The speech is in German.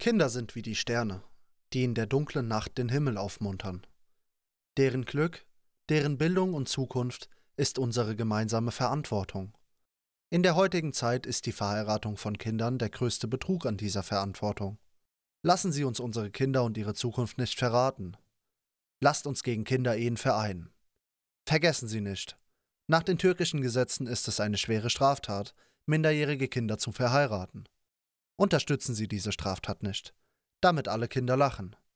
Kinder sind wie die Sterne, die in der dunklen Nacht den Himmel aufmuntern. Deren Glück, deren Bildung und Zukunft ist unsere gemeinsame Verantwortung. In der heutigen Zeit ist die Verheiratung von Kindern der größte Betrug an dieser Verantwortung. Lassen Sie uns unsere Kinder und ihre Zukunft nicht verraten. Lasst uns gegen Kinderehen vereinen. Vergessen Sie nicht, nach den türkischen Gesetzen ist es eine schwere Straftat, minderjährige Kinder zu verheiraten. Unterstützen Sie diese Straftat nicht, damit alle Kinder lachen.